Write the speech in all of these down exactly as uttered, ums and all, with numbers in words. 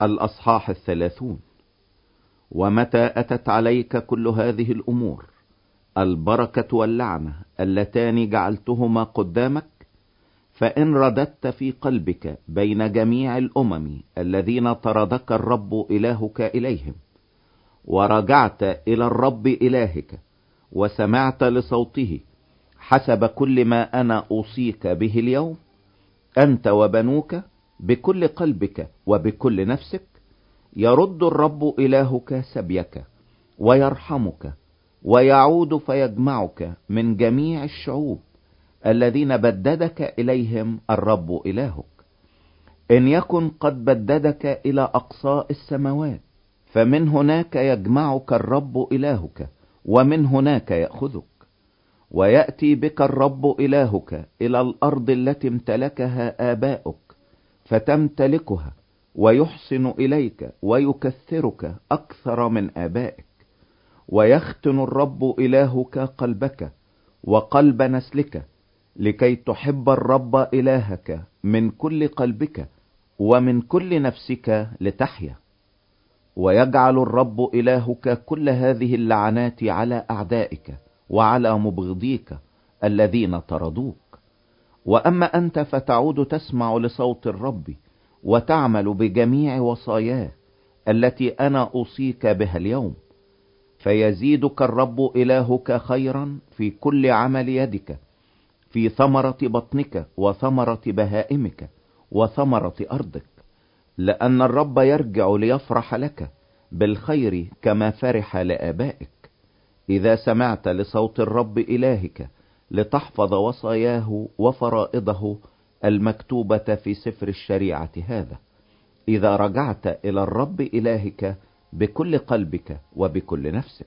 الأصحاح الثلاثون. ومتى أتت عليك كل هذه الأمور، البركة واللعنة اللتان جعلتهما قدامك، فإن رددت في قلبك بين جميع الأمم الذين طردك الرب إلهك إليهم، ورجعت إلى الرب إلهك وسمعت لصوته حسب كل ما أنا أوصيك به اليوم، أنت وبنوك بكل قلبك وبكل نفسك، يرد الرب إلهك سبيك ويرحمك، ويعود فيجمعك من جميع الشعوب الذين بددك إليهم الرب إلهك. إن يكن قد بددك إلى أقصاء السماوات، فمن هناك يجمعك الرب إلهك، ومن هناك يأخذك. ويأتي بك الرب إلهك إلى الأرض التي امتلكها آباؤك فتمتلكها، ويحسن إليك ويكثرك أكثر من آبائك. ويختن الرب إلهك قلبك وقلب نسلك، لكي تحب الرب إلهك من كل قلبك ومن كل نفسك لتحيا. ويجعل الرب إلهك كل هذه اللعنات على أعدائك وعلى مبغضيك الذين طردوك. وأما أنت فتعود تسمع لصوت الرب وتعمل بجميع وصاياه التي أنا أوصيك بها اليوم، فيزيدك الرب إلهك خيرا في كل عمل يدك، في ثمرة بطنك وثمرة بهائمك وثمرة أرضك، لأن الرب يرجع ليفرح لك بالخير كما فرح لآبائك، إذا سمعت لصوت الرب إلهك لتحفظ وصاياه وفرائضه المكتوبة في سفر الشريعة هذا، إذا رجعت إلى الرب إلهك بكل قلبك وبكل نفسك.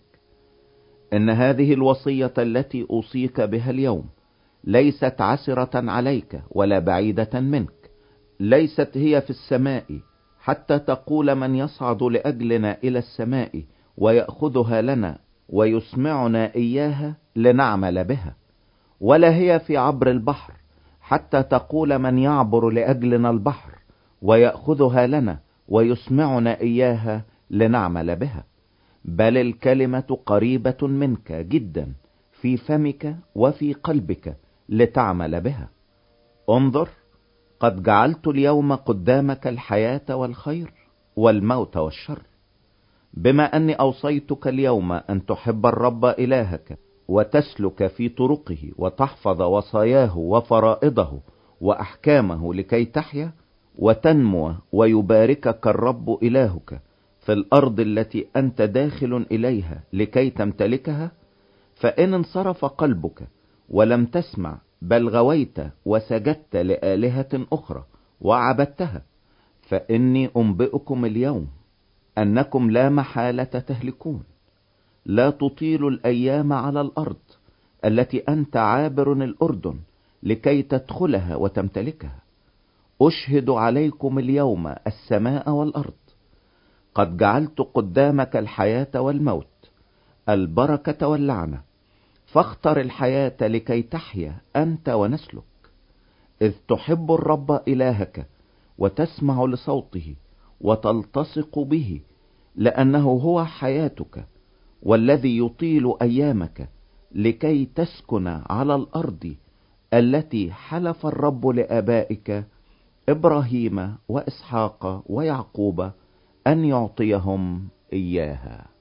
إن هذه الوصية التي أوصيك بها اليوم ليست عسرة عليك ولا بعيدة منك، ليست هي في السماء حتى تقول من يصعد لأجلنا إلى السماء ويأخذها لنا ويسمعنا إياها لنعمل بها، ولا هي في عبر البحر حتى تقول من يعبر لأجلنا البحر ويأخذها لنا ويسمعنا إياها لنعمل بها، بل الكلمة قريبة منك جدا في فمك وفي قلبك لتعمل بها. انظر، قد جعلت اليوم قدامك الحياة والخير والموت والشر، بما أني أوصيتك اليوم أن تحب الرب إلهك وتسلك في طرقه وتحفظ وصاياه وفرائضه وأحكامه لكي تحيا وتنمو، ويباركك الرب إلهك في الأرض التي أنت داخل إليها لكي تمتلكها. فإن انصرف قلبك ولم تسمع، بل غويت وسجدت لآلهة أخرى وعبدتها، فإني أنبئكم اليوم أنكم لا محالة تهلكون. لا تطيل الأيام على الأرض التي أنت عابر الأردن لكي تدخلها وتمتلكها. أشهد عليكم اليوم السماء والأرض، قد جعلت قدامك الحياة والموت، البركة واللعنة، فاختر الحياة لكي تحيا أنت ونسلك، إذ تحب الرب إلهك وتسمع لصوته وتلتصق به، لأنه هو حياتك والذي يطيل أيامك، لكي تسكن على الأرض التي حلف الرب لآبائك إبراهيم وإسحاق ويعقوب أن يعطيهم إياها.